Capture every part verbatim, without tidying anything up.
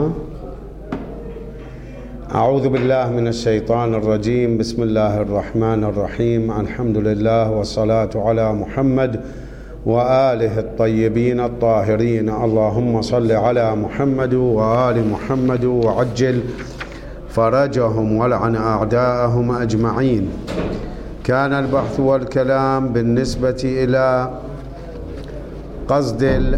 ها أعوذ بالله من الشيطان الرجيم. بسم الله الرحمن الرحيم. الحمد لله والصلاة على محمد وآله الطيبين الطاهرين. اللهم صل على محمد وآل محمد وعجل فرجهم ولعن أعداءهم أجمعين. كان البحث والكلام بالنسبة إلى قصد ال...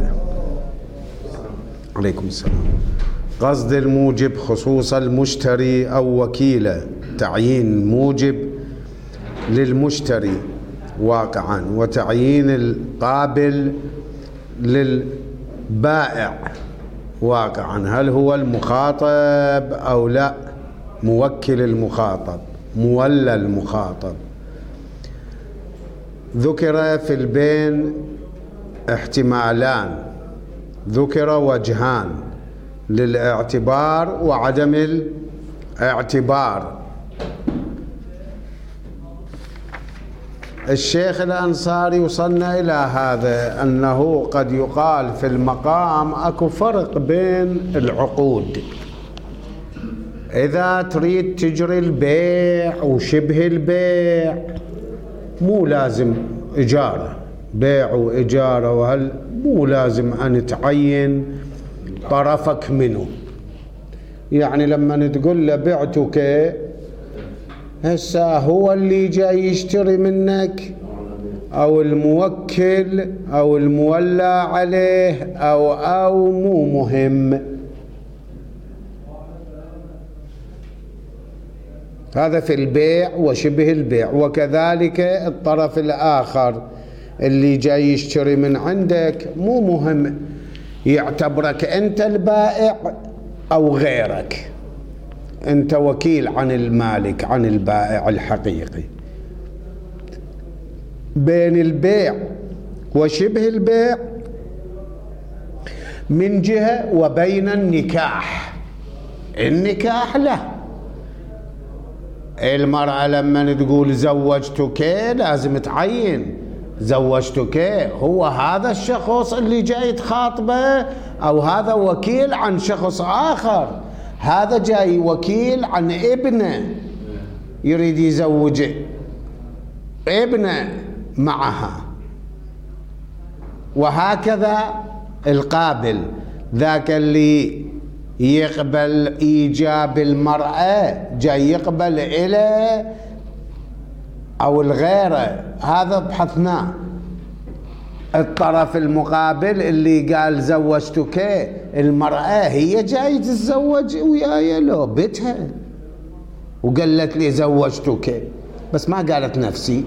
عليكم السلام قصد الموجب خصوص المشتري أو وكيله، تعيين موجب للمشتري واقعا وتعيين القابل للبائع واقعا. هل هو المخاطب أو لا؟ موكل المخاطب، مولى المخاطب. ذكر في البين احتمالان، ذكر وجهان للاعتبار وعدم الاعتبار. الشيخ الأنصاري وصلنا إلى هذا أنه قد يقال في المقام أكو فرق بين العقود. إذا تريد تجري البيع وشبه البيع مو لازم إجارة، بيع وإجارة، وهل مو لازم أن تعين طرفك منه. يعني لما تقول له بعتك، هسه هو اللي جاي يشتري منك أو الموكل أو المولى عليه أو أو مو مهم. هذا في البيع وشبه البيع. وكذلك الطرف الآخر اللي جاي يشتري من عندك مو مهم يعتبرك أنت البائع أو غيرك، أنت وكيل عن المالك عن البائع الحقيقي. بين البيع وشبه البيع من جهة، وبين النكاح. النكاح له المرأة لما تقول زوجتك لازم تعين زوجتك، هو هذا الشخص اللي جاي تخاطبه أو هذا وكيل عن شخص آخر. هذا جاي وكيل عن ابنه يريد يزوج ابنه معها، وهكذا القابل ذاك اللي يقبل إيجاب المرأة جاي يقبل إليه أو الغيره. هذا بحثناه. الطرف المقابل اللي قال زوجتك، المرأة هي جاي تتزوج وياي لو بيتها وقالت لي زوجتك، بس ما قالت نفسي.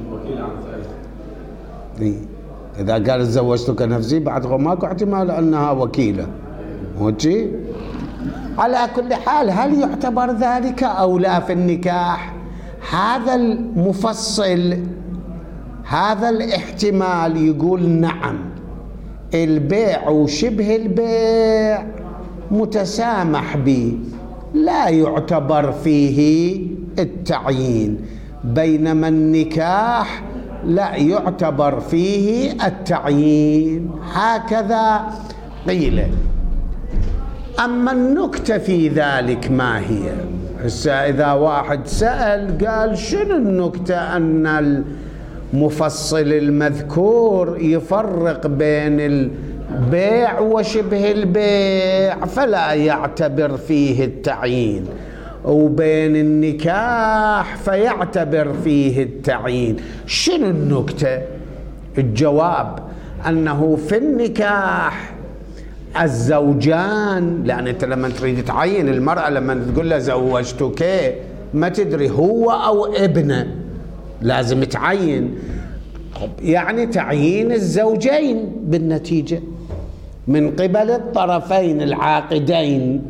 إذا قالت زوجتك نفسي بعد ماكو احتمال أنها وكيلة. وجي على كل حال، هل يعتبر ذلك أو لا في النكاح؟ هذا المفصل، هذا الاحتمال يقول نعم، البيع وشبه البيع متسامح به، لا يعتبر فيه التعيين، بينما النكاح لا يعتبر فيه التعيين. هكذا قيل. أما النكتة في ذلك ما هي؟ هسه إذا واحد سأل قال شنو النكتة أن المفصل المذكور يفرق بين البيع وشبه البيع فلا يعتبر فيه التعيين، وبين النكاح فيعتبر فيه التعيين. شنو النكتة؟ الجواب أنه في النكاح الزوجان، لأن أنت لما تريد تعين المرأة لما تقول لها زوجتك ما تدري هو أو ابنه، لازم تعين. يعني تعيين الزوجين بالنتيجة من قبل الطرفين العاقدين.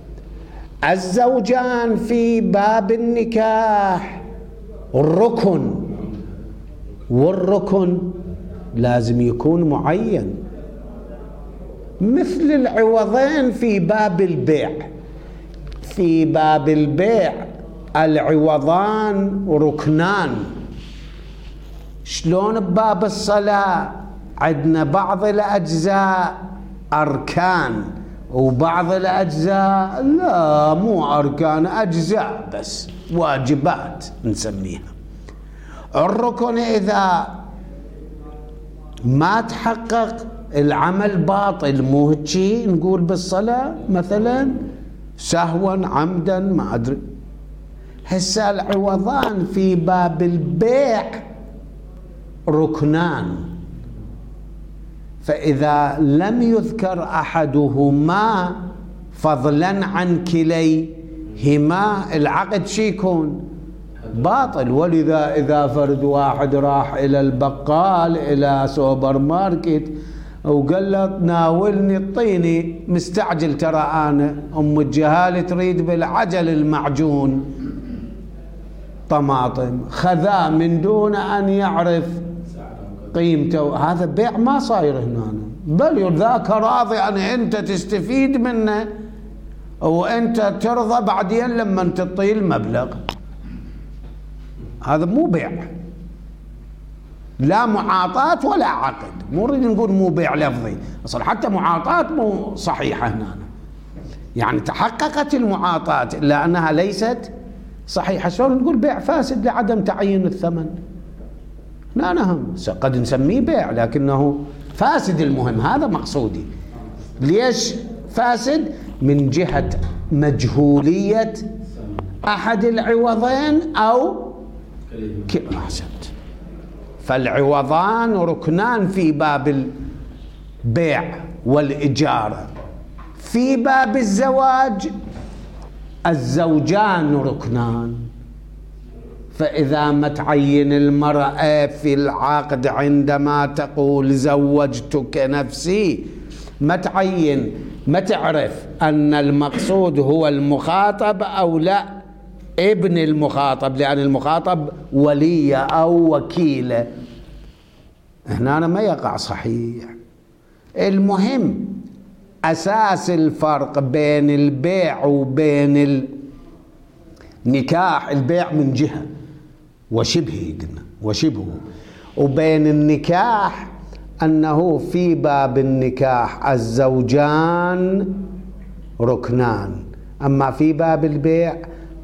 الزوجان في باب النكاح الركن، والركن لازم يكون معين، مثل العوضين في باب البيع. في باب البيع العوضان ركنان. شلون بباب الصلاة عندنا بعض الأجزاء أركان وبعض الأجزاء لا مو أركان، أجزاء بس، واجبات نسميها. الركن إذا ما تحقق العمل باطل، مو هيك نقول بالصلاة مثلا سهوا عمدا ما أدري. هسه العوضان في باب البيع ركنان، فإذا لم يذكر أحدهما فضلا عن كليهما العقد شي يكون باطل. ولذا إذا فرد واحد راح إلى البقال إلى سوبر ماركت وقال له ناولني الطيني، مستعجل ترى أنا أم الجهال تريد بالعجل المعجون طماطم، خذاه من دون أن يعرف قيمته، هذا بيع ما صاير هنا، بل ذاك راضي أن أنت تستفيد منه وأنت ترضى بعدين لما تعطيه المبلغ. هذا مو بيع، لا معاطاة ولا عقد. مو نريد نقول مو بيع لفظي، أصلا حتى معاطاة مو صحيحة هنا، يعني تحققت المعاطاة إلا أنها ليست صحيحة. شلون نقول بيع فاسد لعدم تعيين الثمن؟ لا نهم قد نسميه بيع لكنه فاسد. المهم هذا مقصودي. ليش فاسد؟ من جهة مجهولية أحد العوضين أو أحسنت. فالعوضان ركنان في باب البيع والإجارة. في باب الزواج الزوجان ركنان، فإذا ما تعين المرأة في العقد عندما تقول زوجتك نفسي، ما تعين، ما تعرف أن المقصود هو المخاطب أو لا ابن المخاطب، لأن المخاطب ولي أو وكيلة، هنا ما يقع صحيح. المهم أساس الفرق بين البيع وبين النكاح، البيع من جهة وشبهه قلنا وشبهه، وبين النكاح أنه في باب النكاح الزوجان ركنان، أما في باب البيع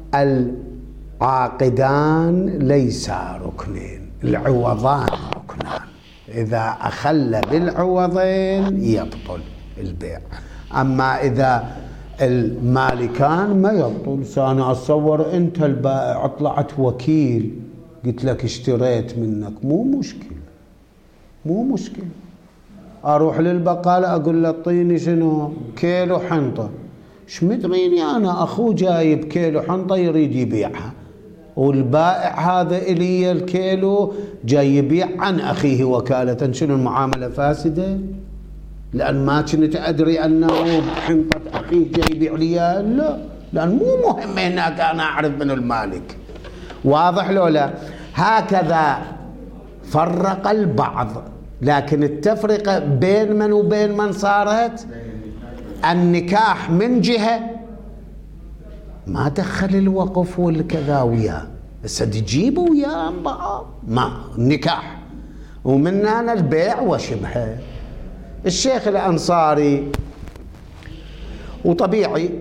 العاقدان ليسا ركنين، العوضان ركنان. إذا أخل بالعوضين يبطل البيع، أما إذا المالكان ما يبطل. أنا أتصور أنت البائع طلعت وكيل قلت لك اشتريت منك، مو مشكلة مو مشكلة. أروح للبقالة أقول له اعطيني شنو كيلو حنطة، ايش مدريني أنا أخوه جايب كيلو حنطة يريد يبيعها، والبائع هذا إلي الكيلو جاي يبيع عن أخيه وكالة. شنو المعاملة فاسدة؟ لأن ما كنت أدري أنه حنطة أخيه جاي يبيع لي، لا، لأن مو مهم هناك أنا أعرف من المالك. واضح لو لا؟ هكذا فرق البعض، لكن التفرقة بين من وبين من صارت النكاح من جهة ما دخل الوقف والكذا وياه، بس تجيبوا وياه بعض ما النكاح، ومن هنا البيع وشبهه. الشيخ الأنصاري وطبيعي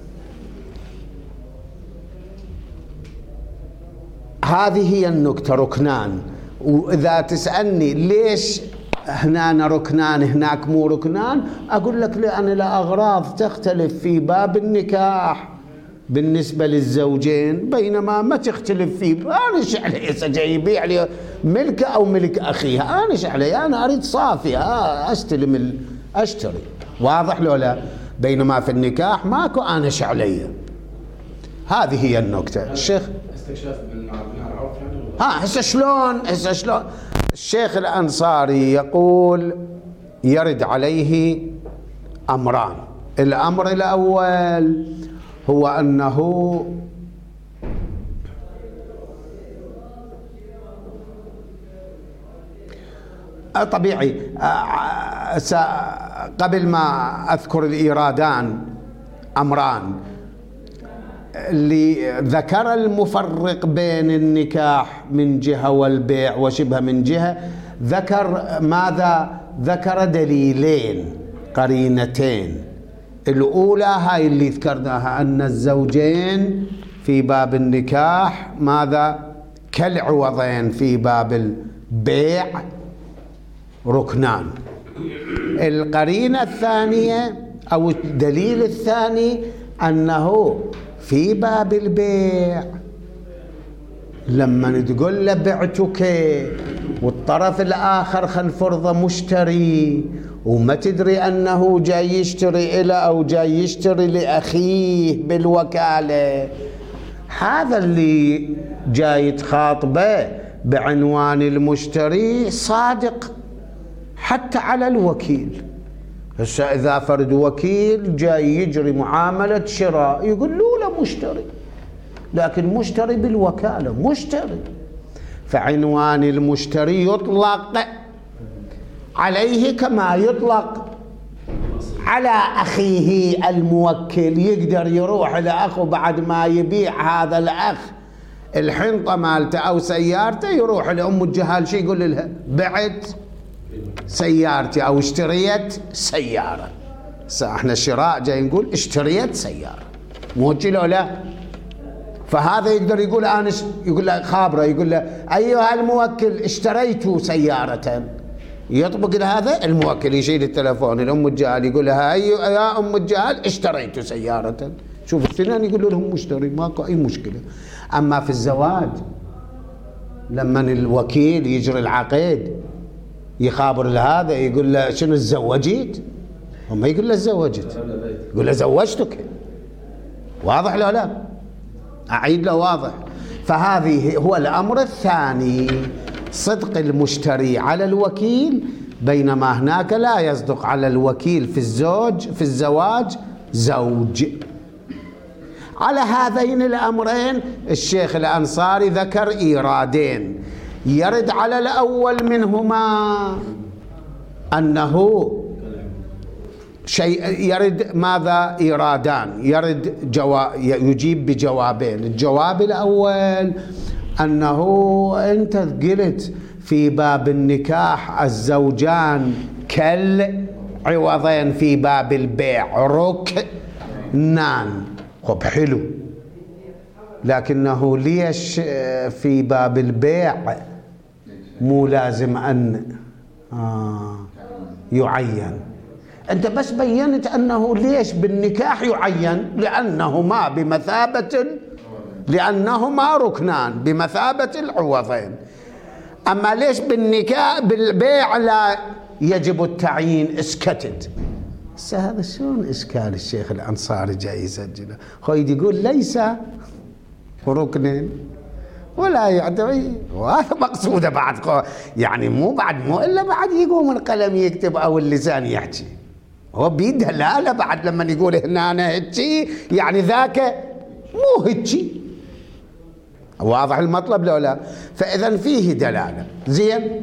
هذه هي النكتة، ركنان. وإذا تسألني ليش هنا ركنان هناك مو ركنان، أقول لك لأن الأغراض تختلف في باب النكاح بالنسبة للزوجين، بينما ما تختلف في أنا ايش علي جاي يبيع لي ملك أو ملك أخيها، أنا ايش علي، أنا أريد صافي أستلم ال... أشتري. واضح لو لا؟ بينما في النكاح ماكو أنا ايش علي. هذه هي النكتة. الشيخ استكشاف بالعرف يعني. ها هسه شلون هسه شلون الشيخ الأنصاري يقول يرد عليه أمران. الأمر الأول هو أنه طبيعي. قبل ما أذكر الإيرادان أمران اللي ذكر المفرق بين النكاح من جهة والبيع وشبه من جهة، ذكر ماذا؟ ذكر دليلين قرينتين. الأولى هاي اللي ذكرناها، أن الزوجين في باب النكاح ماذا؟ كالعوضين في باب البيع ركنان. القرينة الثانية أو الدليل الثاني أنه في باب البيع لما تقول له بعتك والطرف الآخر خل فرضه مشتري وما تدري أنه جاي يشتري إلى أو جاي يشتري لأخيه بالوكالة، هذا اللي جاي تخاطبه بعنوان المشتري صادق حتى على الوكيل. هسه إذا فرد وكيل جاي يجري معاملة شراء يقول له لا مشتري، لكن مشتري بالوكالة مشتري، فعنوان المشتري يطلق عليه كما يطلق على أخيه الموكل. يقدر يروح لأخه بعد ما يبيع هذا الأخ الحنطة مالته أو سيارته، يروح لأم الجهال شي يقول لها بعت سيارتي أو اشتريت سيارة. احنا الشراء جاي نقول اشتريت سيارة، مو لو لا؟ فهذا يقدر يقول أنا يقول له خابره، يقول له أيها الموكل اشتريت سيارة، يطبق هذا الموكل يشيل التلفون الأم الجهال يقول لها أيها يا أم الجهال اشتريت سيارة. شوف الاثنين يقولوا لهم مشتري، ماكو أي مشكلة. أما في الزواج لما الوكيل يجري العقد يخابر لهذا يقول له شنو تزوجت؟ هم يقول له تزوجت، يقول له زوجتك. واضح لا لا؟ أعيد له واضح. فهذه هو الأمر الثاني، صدق المشتري على الوكيل، بينما هناك لا يصدق على الوكيل في الزوج في الزواج زوج. على هذين الأمرين الشيخ الأنصاري ذكر إيرادين. يرد على الأول منهما أنه شيء، يرد ماذا؟ إيرادان، يرد جوا يجيب بجوابين. الجواب الأول أنه أنت قلت في باب النكاح الزوجان كالعوضين في باب البيع ركنان. خب حلو، لكنه ليش في باب البيع مو لازم أن آه يعين؟ أنت بس بيّنت أنه ليش بالنكاح يعين، لأنهما بمثابة لأنهما ركنان بمثابة العوضين. أما ليش بالنكاح بالبيع لا يجب التعيين؟ اسكتت. هذا شلون إشكال الشيخ الأنصاري جاي يسجله؟ خويد يقول ليس ركنين ولا يعتبر، وهذا مقصوده بعد، يعني مو بعد مو إلا بعد يقوم القلم يكتب أو اللسان يحكي، هو بيده لا لا بعد لما يقول هنا أنا هيجي يعني ذاك مو هيجي. واضح المطلب لو لا؟ فإذا فيه دلالة زين.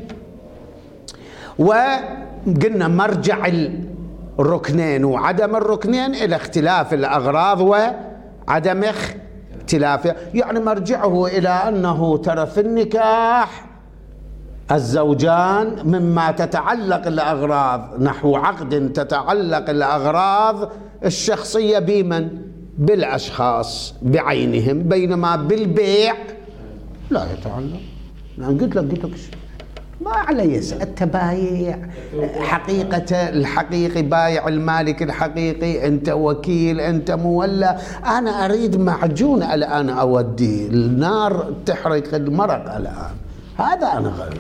وقلنا مرجع الركنين وعدم الركنين إلى اختلاف الأغراض وعدم اختلافه، يعني مرجعه إلى أنه ترى في النكاح الزوجان مما تتعلق الأغراض نحو عقد تتعلق الأغراض الشخصية بمن؟ بالأشخاص بعينهم، بينما بالبيع لا يتعلق. أنا قلت لك قلت لك ما علي التبايع حقيقة الحقيقي، بايع المالك الحقيقي، أنت وكيل أنت مولى. أنا أريد معجون الآن أوديه، النار تحرق المرق الآن، هذا أنا غير.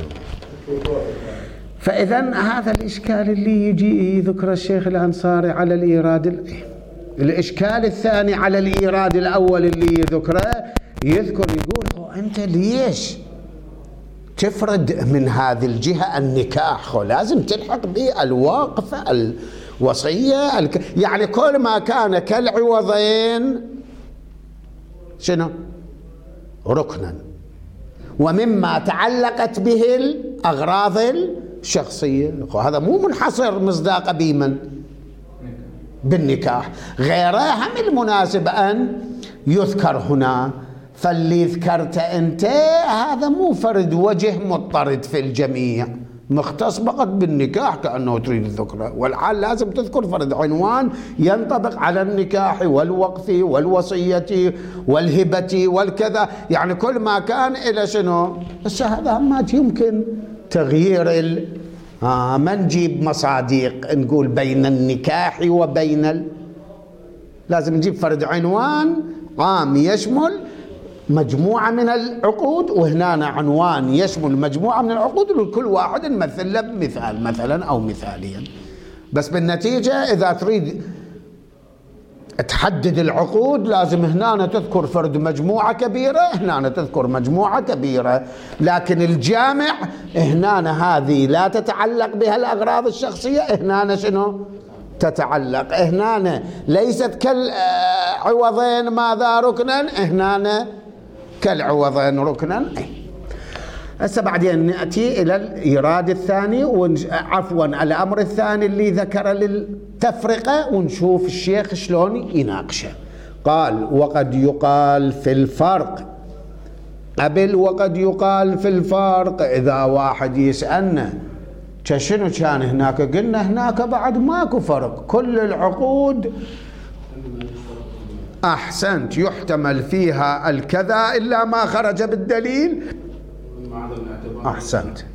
فإذا هذا الإشكال اللي يجي يذكر الشيخ الأنصاري على الإيراد. الإشكال الثاني على الإيراد الأول اللي يذكره، يذكر يقول أنت ليش تفرد من هذه الجهة النكاح؟ لازم تلحق بالواقفة الوصية الك... يعني كل ما كان كالعوضين شنو؟ ركنا، ومما تعلقت به الأغراض الشخصية. هذا مو منحصر مصداق بمن؟ بالنكاح. غيره هم المناسب أن يذكر هنا. فاللي ذكرت أنت هذا مو فرد وجه مضطرد في الجميع، مختص فقط بالنكاح كأنه تريد الذكرة، والحال لازم تذكر فرد عنوان ينطبق على النكاح والوقف والوصية والهبة والكذا، يعني كل ما كان إلى شنو. بس هذا ما يمكن تغيير ال... آه ما نجيب مصادق نقول بين النكاح وبين ال... لازم نجيب فرد عنوان عام يشمل مجموعة من العقود، وهنا عنوان يشمل مجموعة من العقود، وكل واحد نمثل له بمثال مثلا أو مثاليا. بس بالنتيجة إذا تريد تحدد العقود لازم هنا تذكر فرد مجموعة كبيرة، هنا تذكر مجموعة كبيرة، لكن الجامع هنا هذه لا تتعلق بها الأغراض الشخصية، هنا شنو تتعلق، هنا ليست كالعوضين ماذا ركنا، هنا كالعوضين ركنا. هسه بعدين نأتي إلى الإيراد الثاني ونج... عفوا الأمر الثاني اللي ذكر للتفرقة، ونشوف الشيخ شلون يناقشه. قال وقد يقال في الفرق قبل، وقد يقال في الفرق إذا واحد يسألنا شنو كان هناك، قلنا هناك بعد ماكو فرق، كل العقود أحسنت يحتمل فيها الكذا إلا ما خرج بالدليل. أحسنت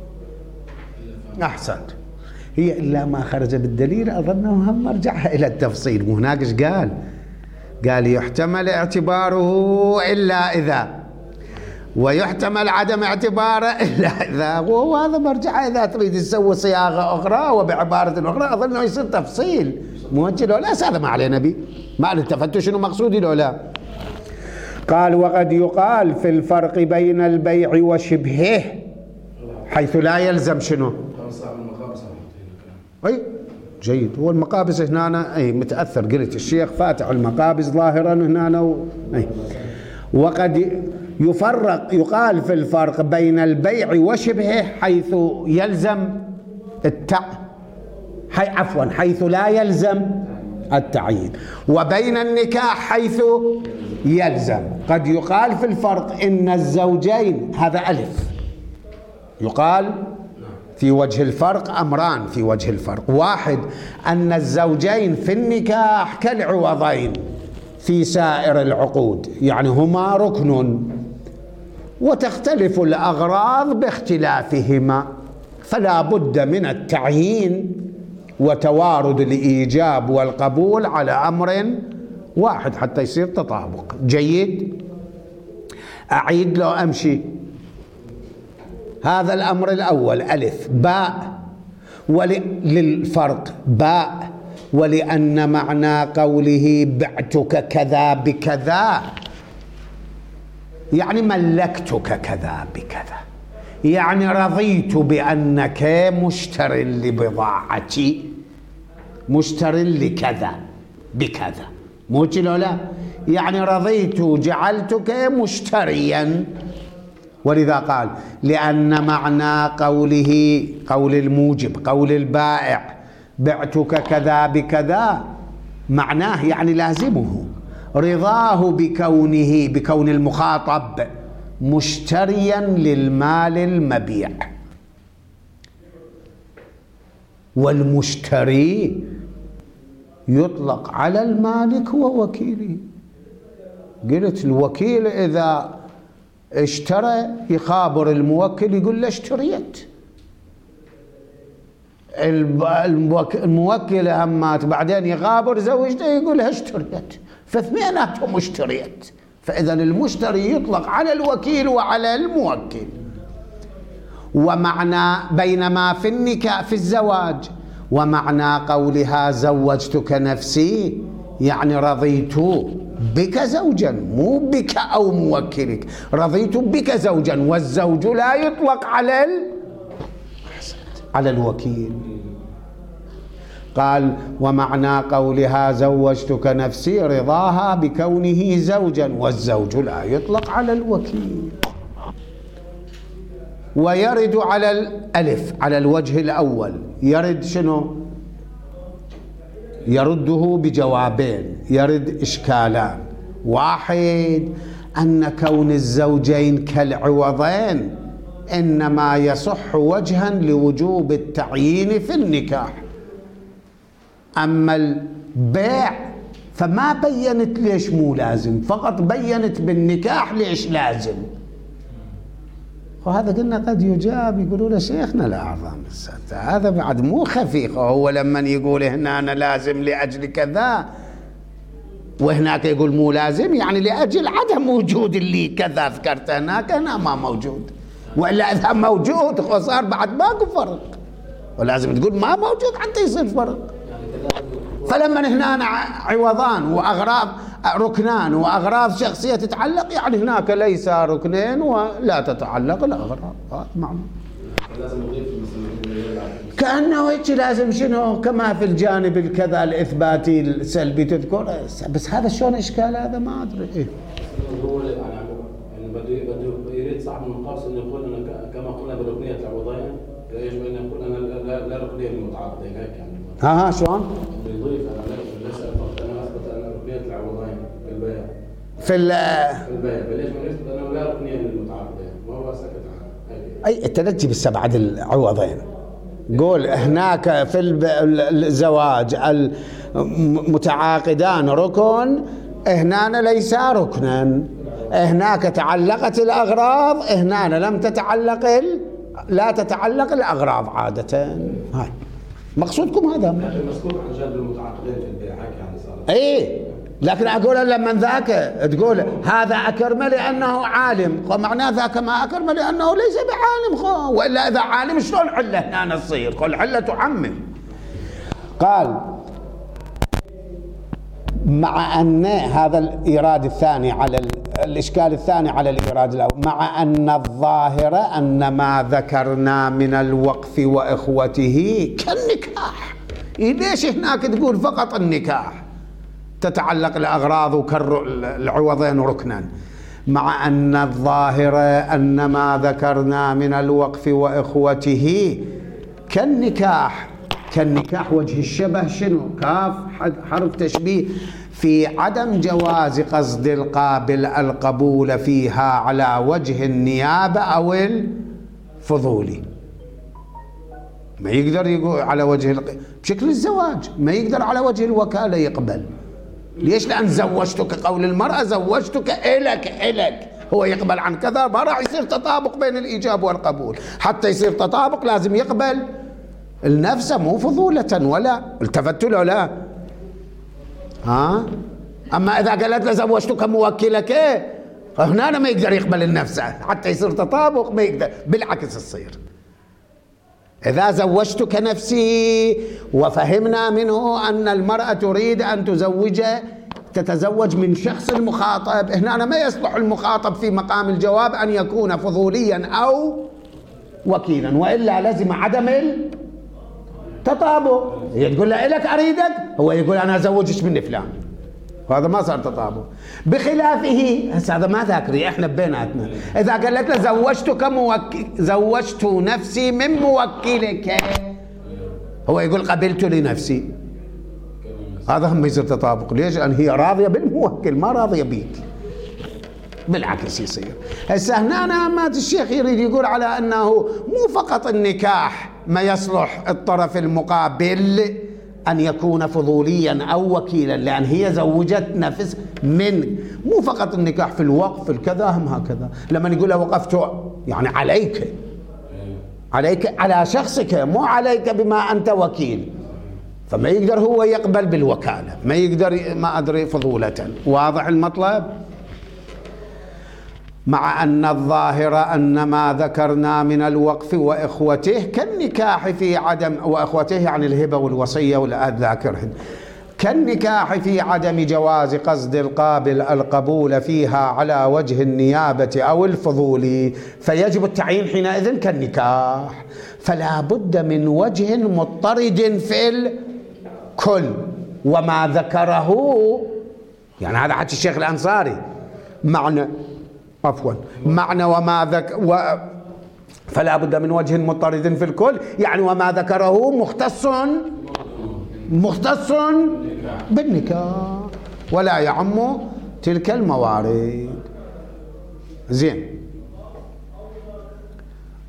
أحسنت هي إلا ما خرج بالدليل، أظنه هم مرجعها إلى التفصيل. وهناك إيش قال؟ قال يحتمل اعتباره إلا إذا، ويحتمل عدم اعتباره إلا إذا، وهذا مرجعه إذا تريد تسوي صياغة أخرى وبعبارة أخرى أظنه يصير تفصيل موجه لو لا. هذا ما علينا به، ما علينا تفتش شنو مقصودي لو لا. قال وقد يقال في الفرق بين البيع وشبهه حيث لا يلزم شنو. أي جيد، هو المقابس هنا أي متأثر، قلت الشيخ فاتح المقابس ظاهرا هنا و... أي. وقد يفرق يقال في الفرق بين البيع وشبهه حيث يلزم التع حي... عفوا حيث لا يلزم التعيين، وبين النكاح حيث يلزم. قد يقال في الفرق إن الزوجين، هذا ألف، يقال في وجه الفرق أمران في وجه الفرق. واحد أن الزوجين في النكاح كالعوضين في سائر العقود، يعني هما ركن وتختلف الأغراض باختلافهما، فلا بد من التعيين وتوارد الإيجاب والقبول على أمر واحد حتى يصير تطابق. جيد، أعيد لو أمشي. هذا الأمر الأول ألف. باء وللفرق باء ولأن معنى قوله بعتك كذا بكذا يعني ملكتك كذا بكذا، يعني رضيت بأنك مشتر لبضاعتي، مشتر لكذا بكذا، مو كذا لا، يعني رضيت جعلتك مشتريا. ولذا قال لأن معنى قوله قول الموجب قول البائع بعتك كذا بكذا معناه يعني لازمه رضاه بكونه بكون المخاطب مشتريا للمال المبيع، والمشتري يطلق على المالك ووكيله. قلت الوكيل إذا اشترى يخابر الموكل يقول له اشتريت، الموكل همات بعدين يخابر زوجته يقول لها اشتريت، فاثنيناتهم اشتريت. فإذا المشتري يطلق على الوكيل وعلى الموكل. ومعنى بينما في النكاح في الزواج ومعنى قولها زوجتك نفسي يعني رضيت بك زوجا، مو بك أو موكلك، رضيت بك زوجا، والزوج لا يطلق على ال... على الوكيل. قال ومعنى قولها زوجتك نفسي رضاها بكونه زوجا، والزوج لا يطلق على الوكيل. ويرد على الألف على الوجه الأول، يرد شنو؟ يرده بجوابين، يرد إشكالان. واحد أن كون الزوجين كالعوضين إنما يصح وجها لوجوب التعيين في النكاح. أما البيع فما بينت ليش مو لازم، فقط بينت بالنكاح ليش لازم. وهذا قلنا قد يجاب، يقولوا له شيخنا الأعظم هذا بعد مو خفيف، هو لما يقول هنا أنا لازم لأجل كذا وهناك يقول مو لازم، يعني لأجل عدم وجود اللي كذا ذكرت هناك هنا ما موجود، وإلا إذا موجود صار بعد ماكو فرق، ولازم تقول ما موجود حتى يصير فرق. فلما هنا عوضان وأغراض ركنان وأغراض شخصية تتعلق، يعني هناك ليس ركنين ولا تتعلق الأغراض. معنى كأنه هيك لازم شنو كما في الجانب الكذا الإثباتي السلبي تذكر، بس هذا شلون إشكال هذا ما أدري. إيه هو يعني بده بده يريد صاحب المقاس إنه يقول أنا كما قلنا بركنية العوضين يجب أن يقول أنا لا, لا ركنية للمتعاقدين هيك يعني. ها ها شلون؟ يضيف أنا ليس فقط أنا أثبت أن ركنية العوضين في البيع. في ال في البيع فليش ما يثبت أنه لا ركنية للمتعاقدين؟ ما هو سكت عنه. أي التنجي بالسبعة العوضين. قول هناك في الزواج المتعاقدان ركن، هنا ليس ركنا، هناك تعلقت الأغراض، هنا لم تتعلق ال... لا تتعلق الأغراض عادة. هاي مقصودكم هذا؟ لكن مسكوت عن جانب المتعاقدين في البيع هيك يعني صار. اي لكن اقول لما ذاك تقول هذا اكرم لانه عالم، معناه ذاك ما اكرم لانه ليس بعالم، خو والا اذا عالم شلون عله هنا تصير؟ قل عله تعمم. قال مع ان هذا الايراد الثاني على الاشكال الثاني على الايراد الاول، مع ان الظاهر ان ما ذكرنا من الوقف واخوته كالنكاح. ليش هناك تقول فقط النكاح تتعلق الأغراض وكر العوضين ركنا، مع أن الظاهر أن ما ذكرنا من الوقف وإخوته كالنكاح. كالنكاح وجه الشبه شنو؟ كاف حرف تشبيه في عدم جواز قصد القابل القبول فيها على وجه النيابة أو الفضولي. ما يقدر يقول على وجه الق... بشكل الزواج، ما يقدر على وجه الوكالة يقبل. ليش؟ لأن زوجتك، قول المرأة زوجتك إلك إلك، هو يقبل عن كذا، ما راح يصير تطابق بين الإيجاب والقبول. حتى يصير تطابق لازم يقبل النفس، مو فضولة ولا التفت له لا. ها؟ أما إذا قالت له زوجتك موكلك إيه، هنا ما يقدر يقبل النفس حتى يصير تطابق، ما يقدر، بالعكس تصير. إذا زوجتك نفسي وفهمنا منه أن المرأة تريد أن تزوج تتزوج من شخص المخاطب، هنا ما يصلح المخاطب في مقام الجواب أن يكون فضوليا أو وكيلا، وإلا لازم عدم التطابق. هي تقول له إلك أريدك، هو يقول أنا أزوجش من فلان، وهذا ما صار تطابق. بخلافه هذا ما ذاكري احنا بيناتنا، اذا قال لك زوجتك موكل زوجت نفسي من موكلك، هو يقول قبلت لنفسي، هذا هم يصير تطابق. ليش؟ لان هي راضيه بالموكل ما راضيه بيك، بالعكس يصير. هسه هنا ما الشيخ يريد يقول على انه مو فقط النكاح ما يصلح الطرف المقابل أن يكون فضوليا أو وكيلا، لأن هي زوجت نفس من، مو فقط النكاح، في الوقف في الكذا هم هكذا. لما يقول له وقفت يعني عليك عليك على شخصك، مو عليك بما أنت وكيل، فما يقدر هو يقبل بالوكالة، ما يقدر ما أدري فضولة. واضح المطلب؟ مع أن الظاهر أن ما ذكرنا من الوقف وإخوته كالنكاح في عدم، وإخوته يعني الهبة والوصية والآد ذاكرهن، كالنكاح في عدم جواز قصد القابل القبول فيها على وجه النيابة أو الفضول، فيجب التعيين حينئذ كالنكاح. فلا بد من وجه مضطرد في الكل، وما ذكره يعني هذا حكي الشيخ الأنصاري، معنى عفوا معنى وما ذك و فلا بد من وجه مضطرد في الكل، يعني وما ذكره مختص مختص بالنكاح ولا يعم تلك الموارد. زين،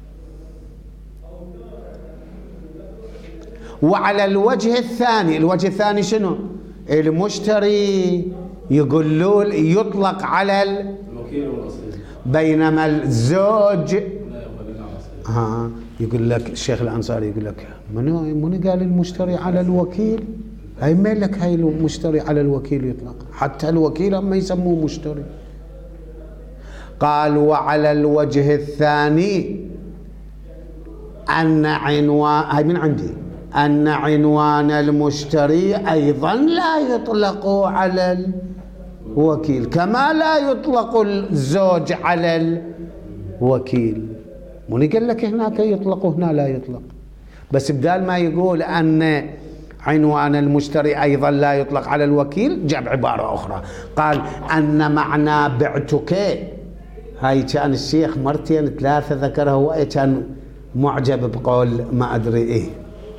وعلى الوجه الثاني، الوجه الثاني شنو؟ المشتري يقول له يطلق على الوكيل والأصيل، بينما الزوج ها يقول لك الشيخ الأنصاري يقول لك منو منو قال المشتري على الوكيل؟ هاي مين لك هاي المشتري على الوكيل يطلق؟ حتى الوكيل اما يسموه مشتري. قال وعلى الوجه الثاني أن عنوان، هاي من عندي، أن عنوان المشتري أيضا لا يطلق على الوكيل كما لا يطلق الزوج على الوكيل. من قال لك هناك يطلق وهنا لا يطلق؟ بس بدال ما يقول أن عنوان المشتري أيضا لا يطلق على الوكيل جاب عبارة أخرى، قال أن معنى بعتك، هاي كان الشيخ مرتين ثلاثة ذكرها، هو كان معجب بقول ما أدري إيه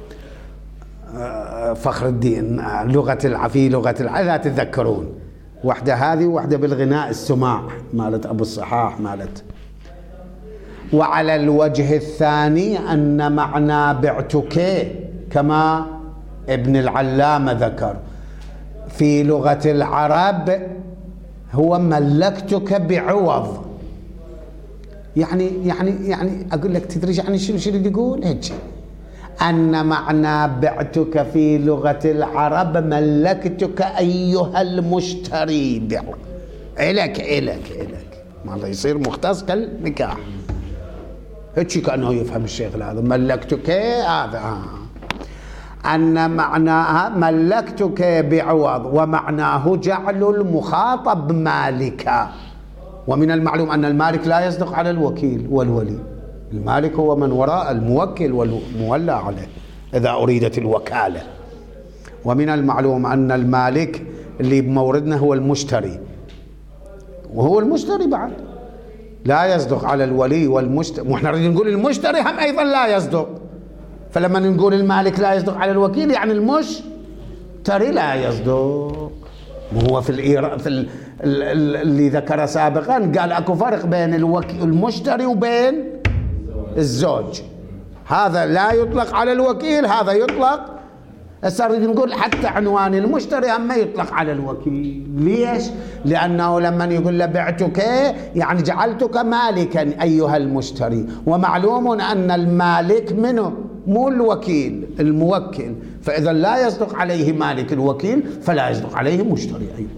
فخر الدين لغة في لغة إذا تتذكرون، واحدة هذه وواحدة بالغناء السماع مالت أبو الصحاح مالت. وعلى الوجه الثاني أن معنى بعتك كما ابن العلامة ذكر في لغة العرب هو ملكتك بعوض، يعني يعني يعني أقول لك تدري يعني شنو شنو يقول هيك، أن معنى بعتك في لغة العرب ملكتك أيها المشتري بع إلك إلك إلك، ما يصير مختص كالنكاح هيك كأنه يفهم الشيخ هذا ملكتك هذا آه. أن معناها ملكتك بعوض، ومعناه جعل المخاطب مالكا، ومن المعلوم أن المالك لا يصدق على الوكيل والولي، المالك هو من وراء الموكل والمولى عليه إذا أريدت الوكالة، ومن المعلوم أن المالك اللي بموردنا هو المشتري، وهو المشتري بعد لا يصدق على الولي والمشتري، ونحن نريد نقول المشتري هم أيضا لا يصدق، فلما نقول المالك لا يصدق على الوكيل يعني المشتري لا يصدق. وهو في الإيرا في ال ال اللي ذكر سابقا قال اكو فرق بين المشتري وبين الزوج، هذا لا يطلق على الوكيل هذا يطلق. هسه نريد نقول حتى عنوان المشتري اما يطلق على الوكيل، ليش؟ لانه لما يقول له بعتك يعني جعلتك مالكا ايها المشتري، ومعلوم ان المالك منه مو الوكيل الموكل، فاذا لا يصدق عليه مالك الوكيل فلا يصدق عليه مشتري ايضا.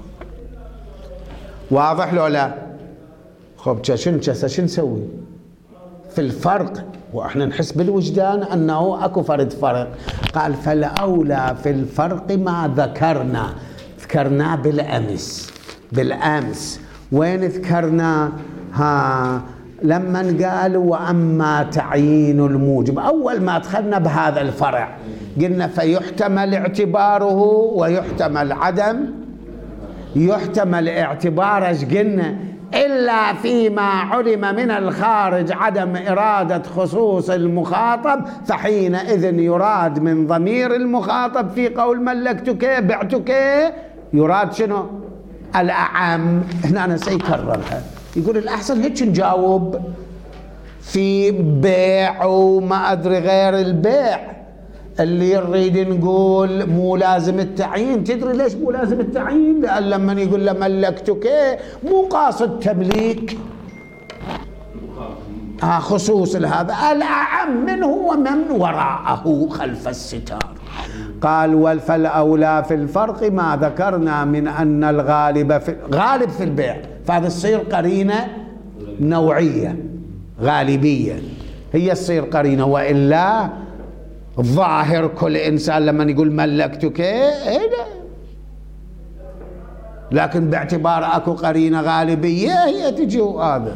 واضح لو لا؟ خب شنو شنو نسوي في الفرق؟ واحنا نحس بالوجدان انه اكو فرد فرق. قال فالاولى في الفرق ما ذكرنا، ذكرناه بالامس بالامس وين ذكرنا؟ ها لما قالوا واما تعيين الموجب، اول ما دخلنا بهذا الفرع قلنا فيحتمل اعتباره ويحتمل عدم، يحتمل اعتباره ايش قلنا؟ إلا فيما علم من الخارج عدم إرادة خصوص المخاطب، فحينئذ يراد من ضمير المخاطب في قول ملكتك بعتك يراد شنو؟ الأعم. هنا أنا سيكررها، يقول الأحسن هيك نجاوب في بيع وما أدري غير البيع اللي نريد نقول مو لازم التعيين. تدري ليش مو لازم التعيين؟ لأن لما يقول له ملكتك مو قاصد تمليك آه خصوص هذا، الأعم منه ومن وراءه خلف الستار. قال فالأولى في الفرق ما ذكرنا من أن الغالب في غالب في البيع، فهذا تصير قرينة نوعية غالبية، هي تصير قرينة، وإلا ظاهر كل إنسان لما يقول ملكتك هنا، لكن باعتبار أكو قرينة غالبية هي تجي هذا.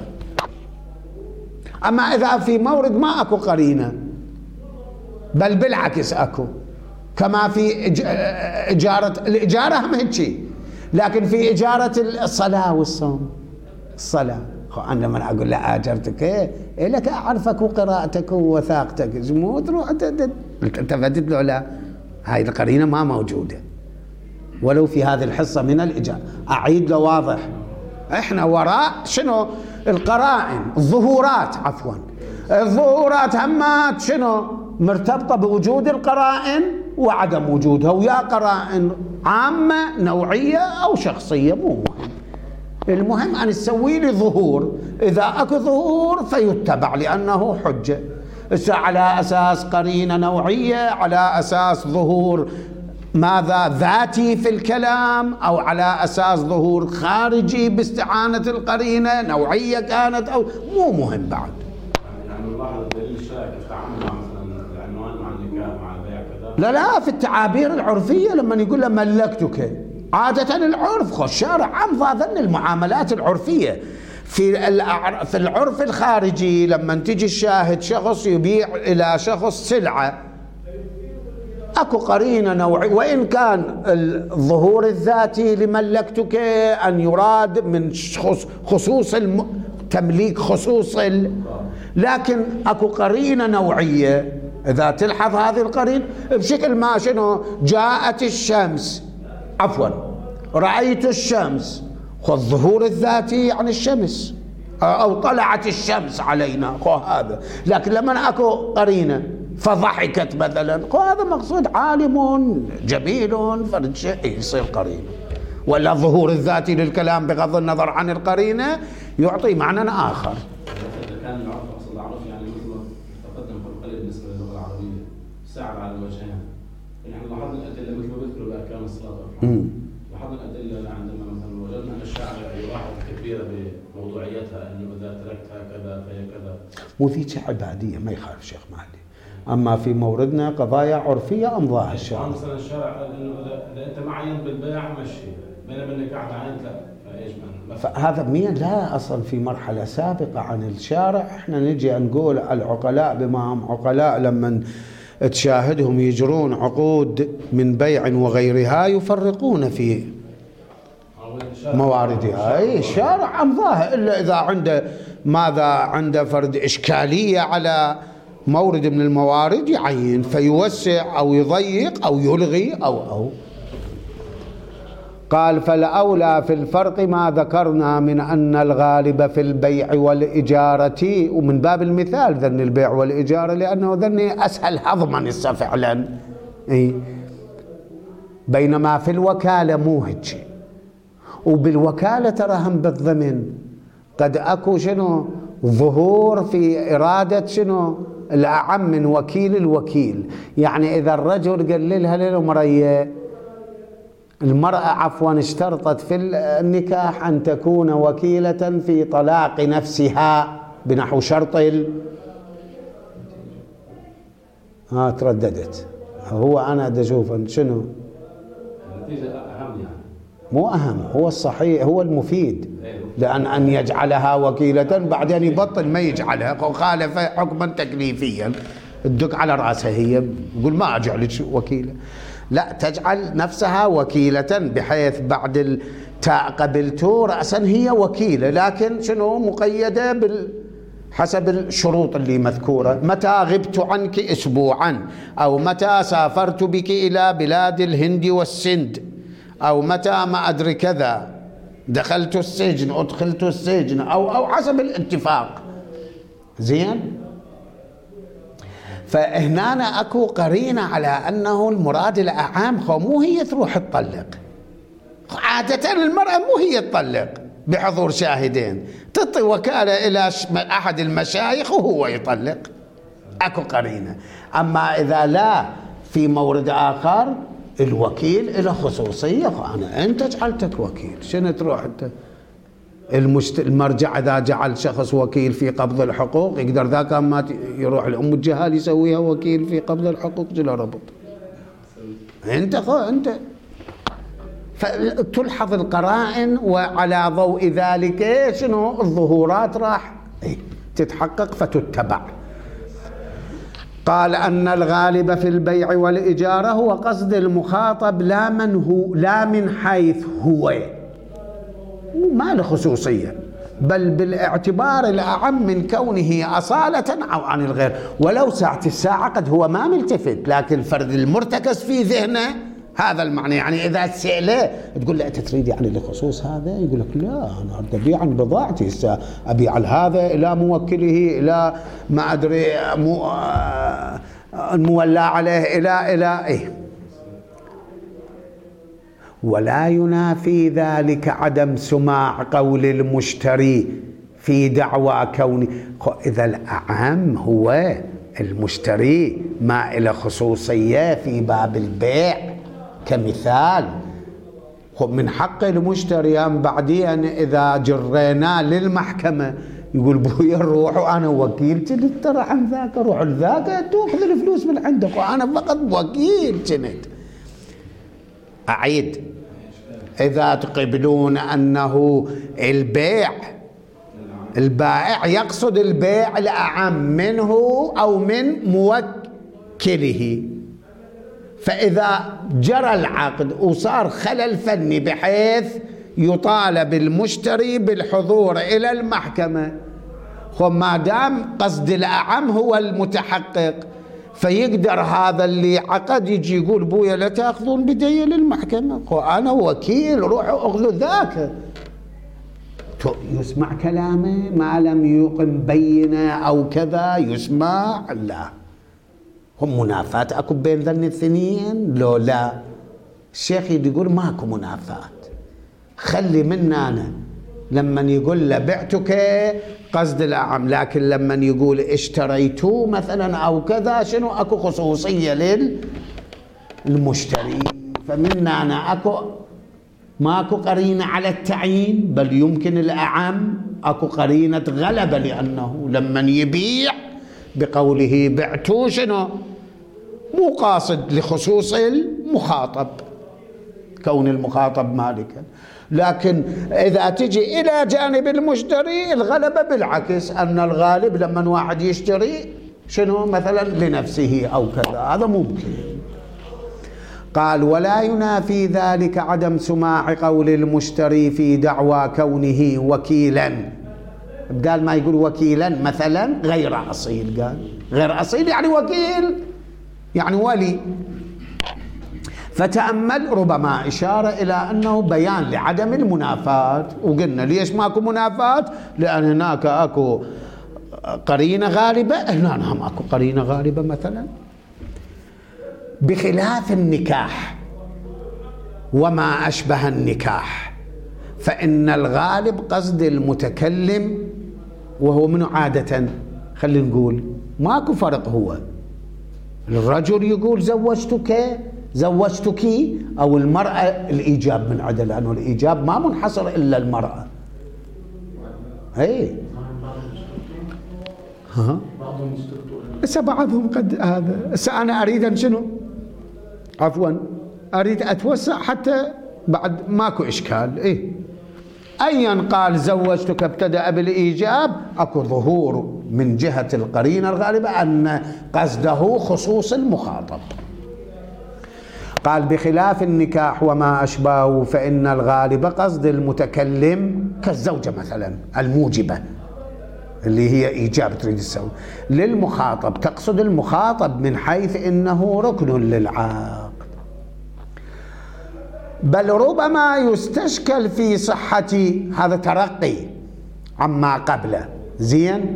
أما إذا في مورد ما أكو قرينة بل بالعكس أكو، كما في إجارة الإجارة هم هيك، لكن في إجارة الصلاة والصوم. الصلاة أنا لما أقول له آجرتك إيه لك أعرفك وقراءتك ووثاقتك مو تروح التفتت له لا، هاي القرينة ما موجودة ولو في هذه الحصة من الإجارة. أعيد له واضح، إحنا وراء شنو؟ القرائن، الظهورات، عفوا الظهورات همات شنو؟ مرتبطة بوجود القرائن وعدم وجودها، ويا قرائن عامة نوعية أو شخصية، مو مهم. المهم أن تسوي لي ظهور، إذا أكو ظهور فيتبع لأنه حجة. على أساس قرينة نوعية، على أساس ظهور ماذا ذاتي في الكلام، أو على أساس ظهور خارجي باستعانة القرينة نوعية كانت أو مو مهم بعد. يعني نلاحظ الدليل الشرعي في التعامل مع مثلا العنوان مع النكاح مع البيع كذا. لا لا، في التعابير العرفية لما يقول له ملكتك، عادة العرف خو الشارع عم ظن المعاملات العرفية. في في العرف الخارجي لما تجي الشاهد شخص يبيع إلى شخص سلعة، اكو قرينه نوعيه، وان كان الظهور الذاتي لملكتك ان يراد من خصوص التمليك خصوص ال... لكن اكو قرينه نوعيه. اذا تلحظ هذه القرينه بشكل ما شنو، جاءت الشمس، عفوا رايت الشمس، خو الظهور الذاتي يعني الشمس، او طلعت الشمس علينا، خو هذا. لكن لما اكو قرينه فضحكت مثلا، هذا مقصود عالم جميل فرد شيء يصير قرينه. ولا الظهور الذاتي للكلام بغض النظر عن القرينه يعطي معنى اخر. اذا كان العرف اصل العرف يعني مثل ما تقدم قبل بالنسبه للغه العربيه ساعد على الوجهين. نحن لاحظنا الادله مثل ما بذكروا باحكام الصلاه، لاحظنا الادله عندما مثلا وجدنا ان الشاعر يلاحظ كثيره بموضوعيتها، انه اذا تركتها كذا فهي كذا. وذيك عباديه ما يخالف شيخ مهدي. أما في موردنا قضايا عرفية أمضاها الشارع. مثلا الشارع قال إنه إذا أنت معين بالبيع مشي، بينما النكاح تعينت لا، فإيش من؟ فهذا مين؟ لا، أصلا في مرحلة سابقة عن الشارع إحنا نجي نقول العقلاء بما هم عقلاء لما تشاهدهم يجرون عقود من بيع وغيرها يفرقون في مواردها. أي الشارع أمضاها، إلا إذا عنده ماذا عنده فرد إشكالية على مورد من الموارد يعين فيوسع أو يضيق أو يلغي أو أو قال فالأولى في الفرق ما ذكرنا من أن الغالب في البيع والإجارة، ومن باب المثال ذن البيع والإجارة لأنه ذن أسهل هضما فعلا، بينما في الوكالة مو هيك. وبالوكالة تراهم بالضمن قد أكو شنو ظهور في إرادة شنو الأعم من وكيل الوكيل. يعني إذا الرجل قال لها للمرأة المرأة عفوا اشترطت في النكاح أن تكون وكيلة في طلاق نفسها بنحو شرط ال... ها ترددت. هو أنا دا أشوف شنو النتيجة أهم، يعني مو أهم، هو الصحيح هو المفيد، لأن أن يجعلها وكيلة بعدين يبطل ما يجعلها خالف حكما تكليفيا الدق على رأسها، هي يقول ما أجعلك وكيلة، لا تجعل نفسها وكيلة بحيث بعد التاء قبلته رأسا هي وكيلة، لكن شنو مقيدة بال حسب الشروط اللي مذكورة. متى غبت عنك أسبوعا، أو متى سافرت بك إلى بلاد الهند والسند، أو متى ما أدري كذا دخلت السجن أدخلت السجن، أو أو حسب الاتفاق. زين، فهنا أكو قرينة على أنه المراد الأعام، خو مو هي تروح تطلق. عادة المرأة مو هي تطلق بحضور شاهدين، تعطي وكالة إلى أحد المشايخ وهو يطلق، أكو قرينة. أما إذا لا في مورد آخر الوكيل له خصوصية، أنا أنت جعلتك وكيل، شنو تروح أنت؟ المشت... المرجع إذا جعل شخص وكيل في قبض الحقوق يقدر ذاك ما يروح لأم الجهال يسويها وكيل في قبض الحقوق، جل ربط أنت خو أنت. فتلحظ القرائن وعلى ضوء ذلك شنو الظهورات راح تتحقق فتتبع. قال أن الغالب في البيع والإجارة هو قصد المخاطب لا من هو، لا من حيث هو، ما له خصوصية، بل بالاعتبار الأعم من كونه أصالة أو عن الغير. ولو ساعة الساعة قد هو ما ملتفت، لكن الفرد المرتكز في ذهنه هذا المعنى. يعني إذا تسأله تقول له أنت تريد يعني لخصوص هذا، يقول لك لا أنا أريد أبيع عن بضاعتي، أبيع هذا إلى موكله إلى ما أدري مو المولى عليه إلى إلى إيه. ولا ينافي ذلك عدم سماع قول المشتري في دعوى كونه. إذا الأعم هو المشتري ما إلى خصوصية في باب البيع كمثال، من حق المشتري بعدين إذا جريناه للمحكمة يقول بويا روح وأنا وكيل كنت، ترى عن ذاك روح لذاك تأخذ الفلوس من عندك وأنا فقط وكيل كنت. أعيد، إذا تقبلون أنه البيع البائع يقصد البيع الأعم منه أو من موكله، فإذا جرى العقد وصار خلل فني بحيث يطالب المشتري بالحضور إلى المحكمة، وما دام قصد الأعم هو المتحقق فيقدر هذا اللي عقد يجي يقول بويا لا تأخذون بدي للمحكمة وأنا وكيل روحوا أخذوا ذاك. يسمع كلامه ما لم يقم بينه أو كذا يسمع؟ لا. هم منافاة أكو بين ذن الاثنين؟ لو لا. الشيخ يقول ماكو منافاة، خلي منا أنا لما يقول له بعتك قصد الأعم، لكن لما يقول اشتريتوه مثلا أو كذا شنو أكو خصوصية للمشتري. فمنا أنا أكو ماكو قرينة على التعيين، بل يمكن الأعم أكو قرينة غلبة، لأنه لما يبيع بقوله بعتوه شنو مو قاصد لخصوص المخاطب كون المخاطب مالكا. لكن إذا تجي إلى جانب المشتري الغلبة بالعكس، أن الغالب لما واحد يشتري شنو مثلا لنفسه أو كذا، هذا ممكن. قال ولا ينافي ذلك عدم سماع قول المشتري في دعوى كونه وكيلا، بدال ما يقول وكيلا مثلا غير أصيل، قال غير أصيل يعني وكيل يعني ولي. فتأمل ربما إشارة إلى أنه بيان لعدم المنافاة. وقلنا ليش ماكو منافاة؟ لأن هناك أكو قرينة غالبة، هنا نعم أكو قرينة غالبة مثلا. بخلاف النكاح وما أشبه النكاح فإن الغالب قصد المتكلم وهو منه عادة، خلينا نقول ماكو فرق، هو الرجل يقول زوجتك زوجتك أو المرأة الإيجاب من عدل، لأنه الإيجاب ما منحصر إلا المرأة. اي ها بس بعضهم قد هذا. بس أنا أريد أن شنو عفوا أريد أتوسع حتى بعد ماكو إشكال. إيه أيا قال زوجتك ابتدأ بالإيجاب أكو ظهور من جهة القرينة الغالبة أن قصده خصوص المخاطب. قال بخلاف النكاح وما أشبهه فإن الغالب قصد المتكلم كالزوجة مثلا الموجبة اللي هي إيجاب تريد الزوج للمخاطب، تقصد المخاطب من حيث إنه ركن للعقد، بل ربما يستشكل في صحة هذا ترقي عما قبله. زين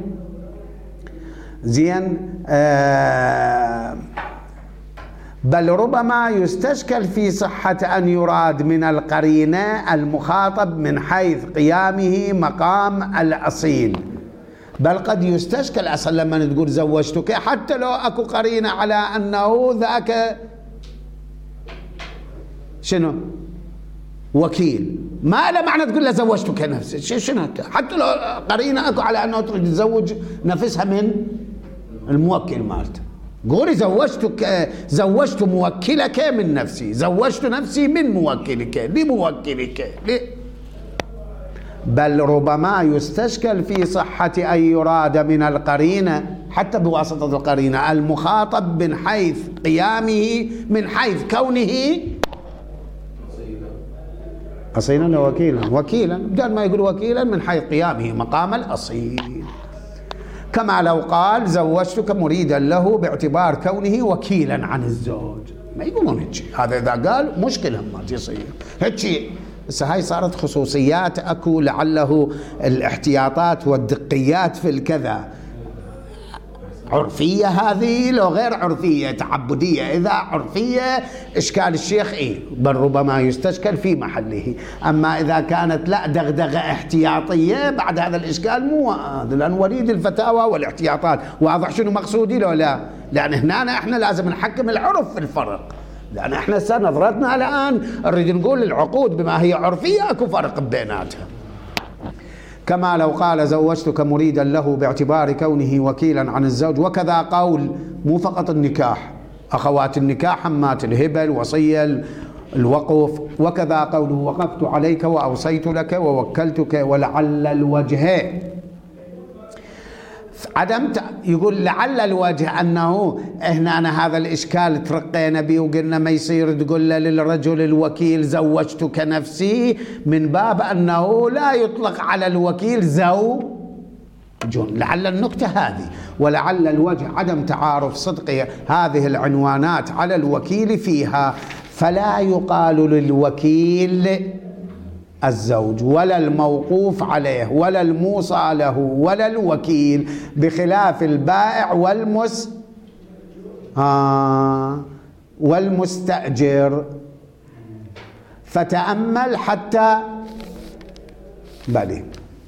زين آه بل ربما يستشكل في صحة أن يراد من القرينة المخاطب من حيث قيامه مقام الأصيل، بل قد يستشكل أصلا لما تقول زوجتك حتى لو أكو قرينة على أنه ذاك شنو وكيل، ما له معنى تقول له زوجتك نفسه شنو، حتى لو قرينة أكو على أنه تريد تزوج نفسها من الموكل مالته. قولي زوجتك زوجت موكلك من نفسي، زوجت نفسي من موكلك لموكلك ليه؟ بل ربما يستشكل في صحة أن يراد من القرينة حتى بواسطة القرينة المخاطب من حيث قيامه من حيث كونه أصيلا وكيلا وكيلا بدل ما يقول وكيلا من حيث قيامه مقام الأصيل، كما لو قال زوجتك مريدا له باعتبار كونه وكيلا عن الزوج. ما يقولون هيك، هذا إذا قال مشكلة ما تصير هيك. بس هاي صارت خصوصيات أكو لعله الاحتياطات والدقيات في الكذا. عرفية هذه لو غير عرفية تعبدية. إذا عرفية إشكال الشيخ إيه بل ربما يستشكل في محله. أما إذا كانت لا دغدغة احتياطية بعد هذا الإشكال مو هذا، لأن وليد الفتاوى والاحتياطات واضح شنو مقصودي لو لا. لأن هنا إحنا لازم نحكم العرف في الفرق، لأن إحنا نظرتنا الآن نريد نقول العقود بما هي عرفية أكو فرق بيناتها. كما لو قال زوجتك مريدا له باعتبار كونه وكيلا عن الزوج. وكذا قول مو فقط النكاح، أخوات النكاح حمات الهبة الوصية الوقف. وكذا قوله وقفت عليك وأوصيت لك ووكلتك ولعل الوجه عدم يقول لعل الوجه أنه هنا أنا هذا الإشكال ترقينا به وقلنا ما يصير تقول للرجل الوكيل زوجتك نفسي من باب أنه لا يطلق على الوكيل زوج. لعل النكتة هذه. ولعل الوجه عدم تعارف صدق هذه العنوانات على الوكيل فيها، فلا يقال للوكيل الزوج ولا الموقوف عليه ولا الموصى له ولا الوكيل، بخلاف البائع والمس آه والمستأجر. فتأمل حتى بلي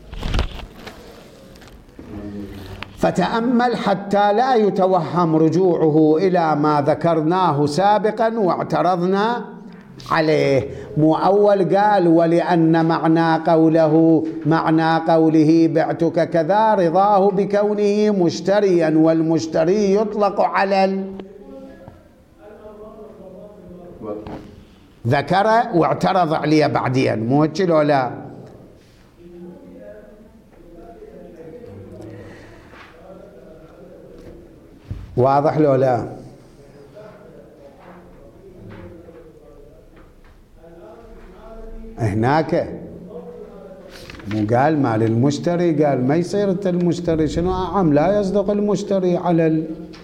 فتأمل حتى لا يتوهم رجوعه إلى ما ذكرناه سابقا واعترضنا عليه. مو أول قال ولأن معنى قوله معنى قوله بعتك كذا رضاه بكونه مشتريا، والمشتري يطلق على ال... ذكر واعترض عليه بعدين، مو هيك لو لا؟ واضح لو لا؟ هناك مو قال مال المشتري، قال ما يصير انت المشتري شنو عم لا يصدق المشتري على ال...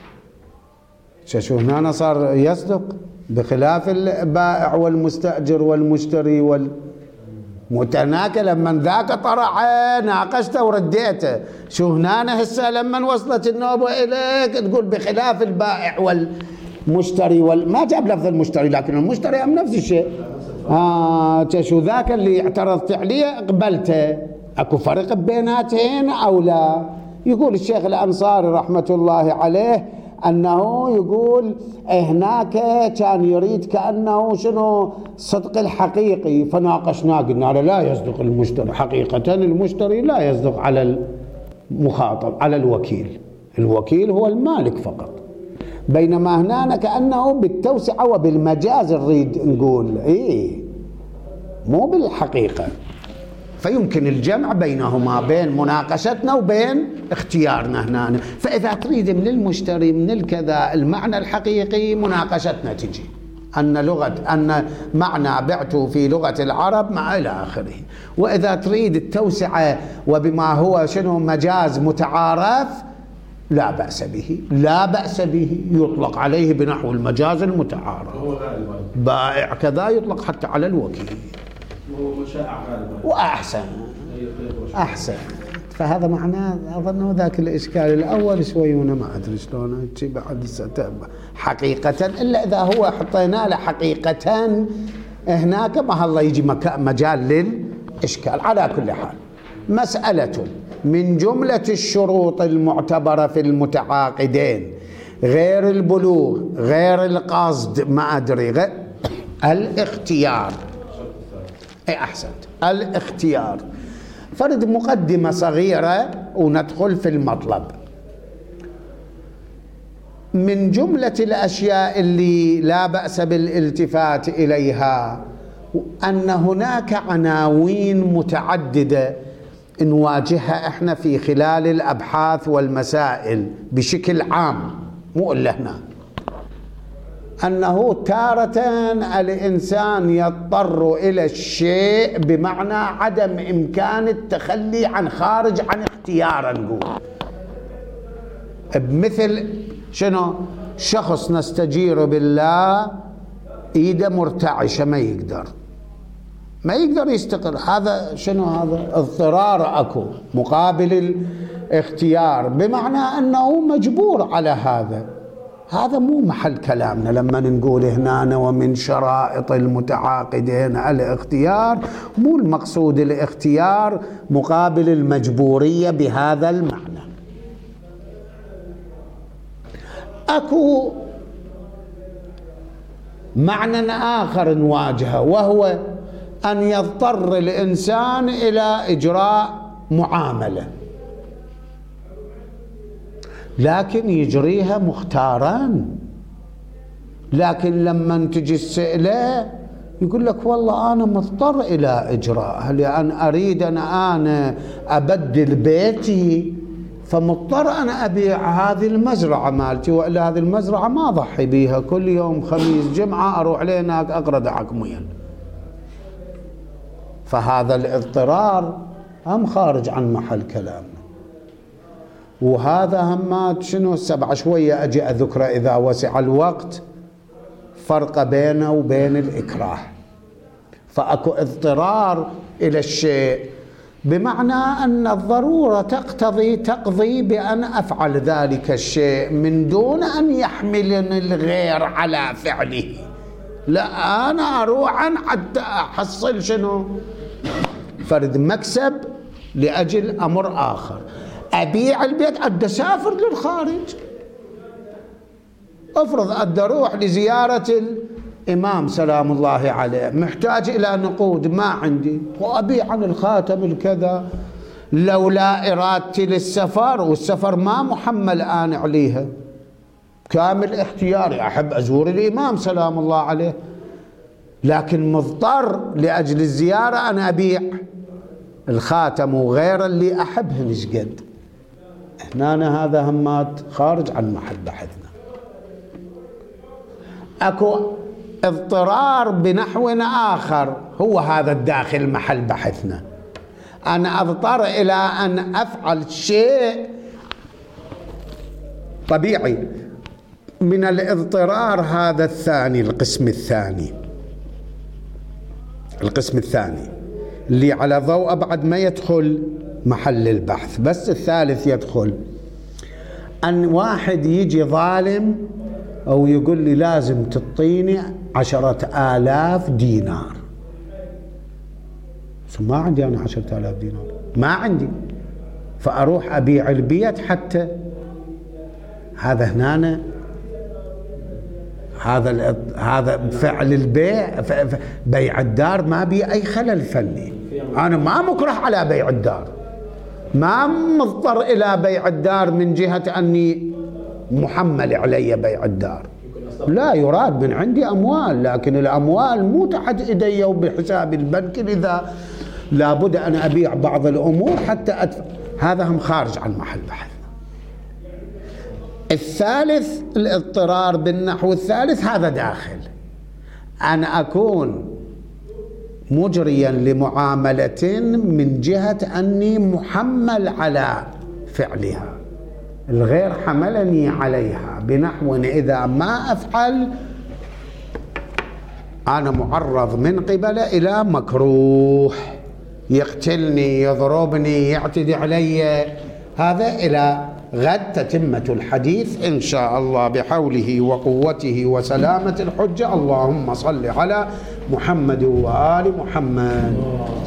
شو هنا صار يصدق، بخلاف البائع والمستأجر والمشتري وال متناك. لما ذاك طرح ناقشته ورديته، شو هنا هسه لما وصلت النوبة إليك تقول بخلاف البائع والمشتري وال... ما جاب لفظ المشتري، لكن المشتري هم نفس الشيء. آه شو ذاك اللي اعترضت عليه قبلته، اكو فرق بيناتهن او لا؟ يقول الشيخ الأنصاري رحمة الله عليه أنه يقول هناك كان يريد كأنه شنو صدق الحقيقي، فناقشناه قلنا لا يصدق المشتري حقيقة، المشتري لا يصدق على المخاطب على الوكيل، الوكيل هو المالك فقط. بينما هنا كأنه بالتوسعة وبالمجاز نريد نقول إيه مو بالحقيقة. فيمكن الجمع بينهما بين مناقشتنا وبين اختيارنا هنا. فإذا تريد من المشتري من الكذا المعنى الحقيقي مناقشتنا تجي أن لغة أن معنى بعته في لغة العرب مع إلى آخره. وإذا تريد التوسعة وبما هو شنو مجاز متعارف لا بأس به، لا بأس به، يطلق عليه بنحو المجاز المتعارف. بائع كذا يطلق حتى على الوكيل. وأحسن أحسن. فهذا معناه أظن ذاك الإشكال الأول شوي وأنا ما أدري شلون بعد حقيقة، إلا إذا هو حطينا له حقيقة هناك ما الله يجي مجال للإشكال. على كل حال مسألة من جملة الشروط المعتبرة في المتعاقدين غير البلوغ غير القصد ما أدري غير الاختيار. اي احسنت، الاختيار. فرد مقدمة صغيرة وندخل في المطلب. من جملة الأشياء اللي لا بأس بالالتفات إليها أن هناك عناوين متعددة نواجهها احنا في خلال الأبحاث والمسائل بشكل عام، مو إلا هنا، أنه تارة الإنسان يضطر إلى الشيء بمعنى عدم إمكان التخلي عن خارج عن اختياره. نقول بمثل شنو؟ شخص نستجير بالله إيده مرتعشة ما يقدر ما يقدر يستقر، هذا شنو؟ هذا اضطرار أكو مقابل اختيار بمعنى أنه مجبور على هذا. هذا مو محل كلامنا لما نقول هنا ومن شرائط المتعاقدين الاختيار، مو المقصود الاختيار مقابل المجبورية بهذا المعنى. أكو معنى آخر نواجهه، وهو أن يضطر الإنسان إلى إجراء معاملة لكن يجريها مختارا، لكن لما تجي السئلة يقول لك والله أنا مضطر إلى إجراءها لأن أريد أن أنا أبدل بيتي، فمضطر أنا أبيع هذه المزرعة مالتي، وإلا هذه المزرعة ما أضحي بيها، كل يوم خميس جمعة أروح لهناك أقرد عقميا. فهذا الاضطرار هم خارج عن محل كلامنا. وهذا همات شنو السبعة شوية أجي أذكره إذا وسع الوقت، فرق بينه وبين الإكراه. فأكو اضطرار إلى الشيء بمعنى أن الضرورة تقتضي تقضي بأن أفعل ذلك الشيء من دون أن يحملني الغير على فعله، لا أنا أروح حتى أحصل شنو فرد مكسب لأجل أمر آخر. أبيع البيت أدى أسافر للخارج، أفرض أدى أروح لزيارة الإمام سلام الله عليه، محتاج إلى نقود ما عندي، وأبيع عن الخاتم الكذا لولا إرادتي للسفر، والسفر ما محمل أنا عليها، كامل اختياري، أحب أزور الإمام سلام الله عليه، لكن مضطر لأجل الزيارة أنا أبيع الخاتم وغير اللي أحبه نشقد. هنا هذا همات خارج عن محل بحثنا. أكو اضطرار بنحو آخر هو هذا الداخل محل بحثنا، أنا أضطر إلى أن أفعل شيء طبيعي. من الاضطرار هذا الثاني، القسم الثاني القسم الثاني اللي على ضوء بعد ما يدخل محل البحث، بس الثالث يدخل. أن واحد يجي ظالم أو يقول لي لازم تعطيني عشرة آلاف دينار، ما عندي أنا عشرة آلاف دينار، ما عندي، فأروح أبيع البيت حتى هذا هنا هذا هذا فعل البيع، بيع الدار ما بي أي خلل فني. أنا ما مكره على بيع الدار، ما مضطر إلى بيع الدار من جهة أني محمل علي بيع الدار، لا يراد من عندي أموال، لكن الأموال مو تحت إيدي وبحساب البنك، لذا لابد أن أبيع بعض الأمور حتى أدفع. هذا هم خارج عن محل بحثنا. الثالث الاضطرار بالنحو الثالث، هذا داخل أن أكون مجريا لمعاملة من جهة أني محمل على فعلها، الغير حملني عليها، بنحو إذا ما أفعل أنا معرض من قبله إلى مكروه، يقتلني، يضربني، يعتدي علي. هذا إلى غد تتمة الحديث إن شاء الله بحوله وقوته وسلامة الحجة. اللهم صل على محمد وآل محمد.